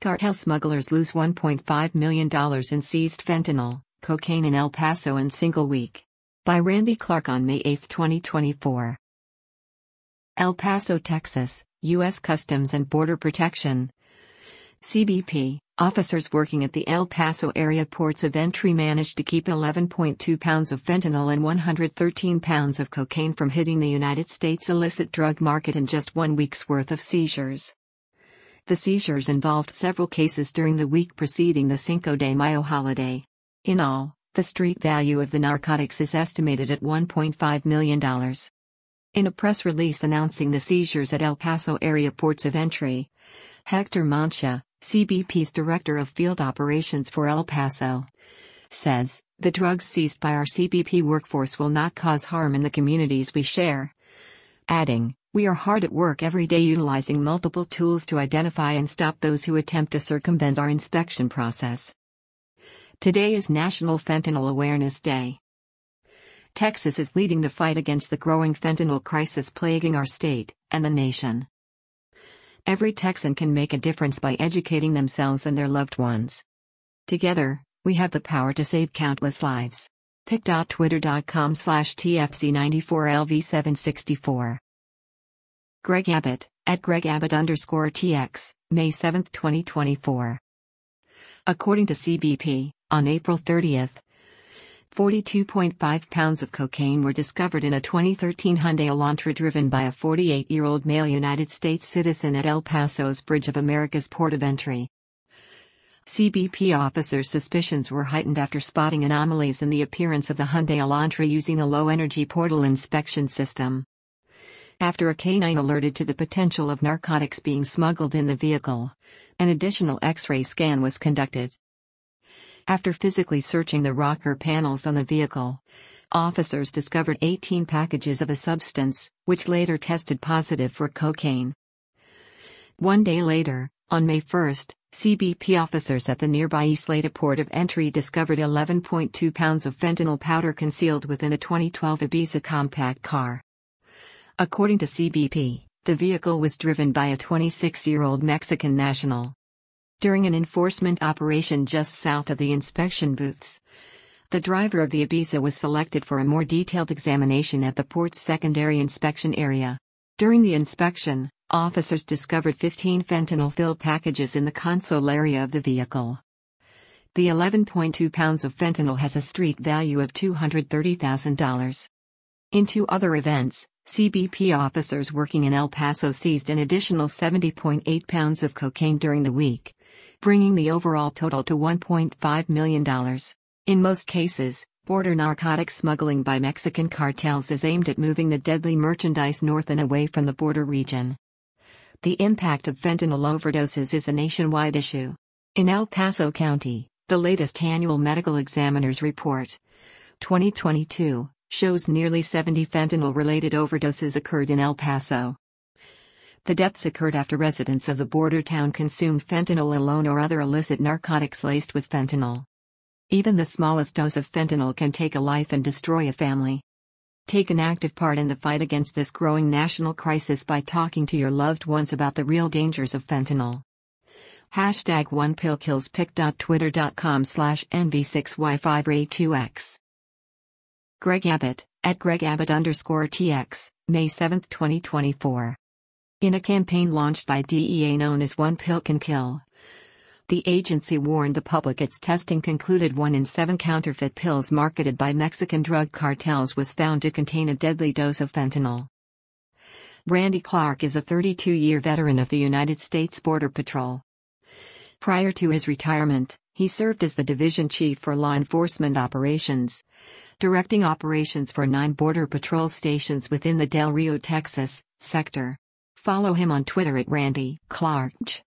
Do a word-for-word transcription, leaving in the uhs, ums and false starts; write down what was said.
Cartel smugglers lose one point five million dollars in seized fentanyl, cocaine in El Paso in single week. By Randy Clark on May eighth, twenty twenty-four. El Paso, Texas, U S Customs and Border Protection. C B P, officers working at the El Paso area ports of entry managed to keep eleven point two pounds of fentanyl and one hundred thirteen pounds of cocaine from hitting the United States illicit drug market in just one week's worth of seizures. The seizures involved several cases during the week preceding the Cinco de Mayo holiday. In all, the street value of the narcotics is estimated at one point five million dollars. In a press release announcing the seizures at El Paso area ports of entry, Hector Mancha, C B P's Director of Field Operations for El Paso, says, "The drugs seized by our C B P workforce will not cause harm in the communities we share." Adding, "We are hard at work every day utilizing multiple tools to identify and stop those who attempt to circumvent our inspection process." Today is National Fentanyl Awareness Day. Texas is leading the fight against the growing fentanyl crisis plaguing our state and the nation. Every Texan can make a difference by educating themselves and their loved ones. Together, we have the power to save countless lives. pic dot twitter dot com slash T F C nine four L V seven six four. Greg Abbott, at Greg Abbott underscore T X, May seventh, twenty twenty-four. According to C B P, on April thirtieth, forty-two point five pounds of cocaine were discovered in a twenty thirteen Hyundai Elantra driven by a forty-eight-year-old male United States citizen at El Paso's Bridge of America's port of entry. C B P officers' suspicions were heightened after spotting anomalies in the appearance of the Hyundai Elantra using the low-energy portal inspection system. After a canine alerted to the potential of narcotics being smuggled in the vehicle, an additional X-ray scan was conducted. After physically searching the rocker panels on the vehicle, officers discovered eighteen packages of a substance, which later tested positive for cocaine. One day later, on May first, C B P officers at the nearby Isleta port of entry discovered eleven point two pounds of fentanyl powder concealed within a twenty twelve Ibiza compact car. According to C B P, the vehicle was driven by a twenty-six-year-old Mexican national. During an enforcement operation just south of the inspection booths, the driver of the Ibiza was selected for a more detailed examination at the port's secondary inspection area. During the inspection, officers discovered fifteen fentanyl-filled packages in the console area of the vehicle. The eleven point two pounds of fentanyl has a street value of two hundred thirty thousand dollars. In two other events, C B P officers working in El Paso seized an additional seventy point eight pounds of cocaine during the week, bringing the overall total to one point five million dollars. In most cases, border narcotics smuggling by Mexican cartels is aimed at moving the deadly merchandise north and away from the border region. The impact of fentanyl overdoses is a nationwide issue. In El Paso County, the latest annual medical examiner's report, twenty twenty-two, shows nearly seventy fentanyl-related overdoses occurred in El Paso. The deaths occurred after residents of the border town consumed fentanyl alone or other illicit narcotics laced with fentanyl. Even the smallest dose of fentanyl can take a life and destroy a family. Take an active part in the fight against this growing national crisis by talking to your loved ones about the real dangers of fentanyl. Hashtag one pill kills pic dot twitter dot com slash N V six Y five A two X. Greg Abbott, at Greg Abbott underscore T X, May seventh, twenty twenty-four. In a campaign launched by D E A known as One Pill Can Kill, the agency warned the public its testing concluded one in seven counterfeit pills marketed by Mexican drug cartels was found to contain a deadly dose of fentanyl. Randy Clark is a thirty-two-year veteran of the United States Border Patrol. Prior to his retirement, he served as the division chief for law enforcement operations, directing operations for nine Border Patrol stations within the Del Rio, Texas, sector. Follow him on Twitter at Randy Clark.